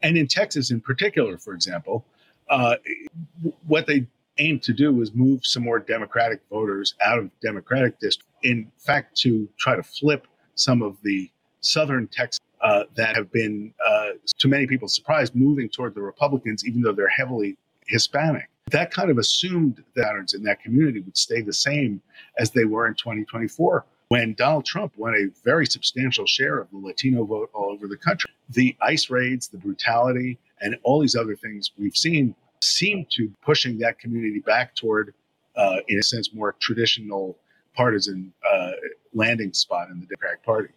And in Texas in particular, for example, uh, what they aim to do is move some more Democratic voters out of Democratic districts. In fact, to try to flip some of the southern Texas that have been, to many people's surprise, moving toward the Republicans, even though they're heavily Hispanic. That kind of assumed that patterns in that community would stay the same as they were in 2024, when Donald Trump won a very substantial share of the Latino vote all over the country. The ICE raids, the brutality, and all these other things we've seen seem to pushing that community back toward, in a sense, more traditional partisan landing spot in the Democratic Party.